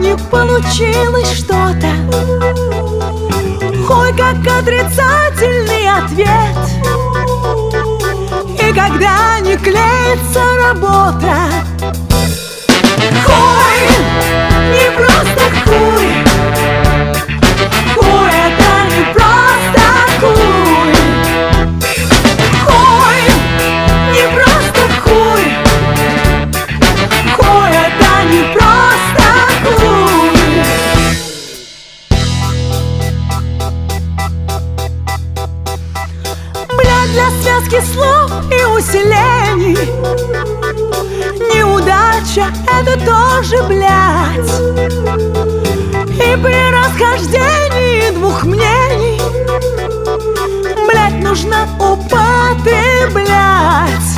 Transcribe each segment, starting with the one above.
не получилось что-то. Хуй как отрицательный ответ. И когда не клеится работа, хуй не просто хуй. Хуй это не просто хуй. Хуй не просто хуй. Хуй это не просто хуй. Блядь, для связки слов и усилений неудача — это тоже блядь. И при расхождении двух мнений, блядь, нужно употреблять.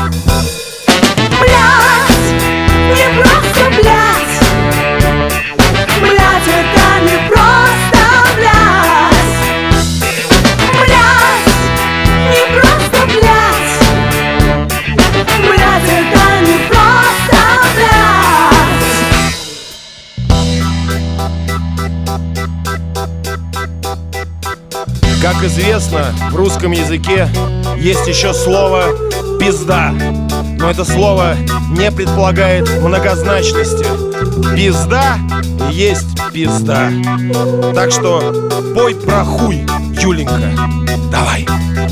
Блядь, не просто блядь. Блядь, это не просто блядь. Блядь, не просто блядь. Блядь, это не просто блядь. Как известно, в русском языке есть еще слово «пизда». Но это слово не предполагает многозначности. Пизда есть пизда. Так что пой про хуй, Юленька. Давай.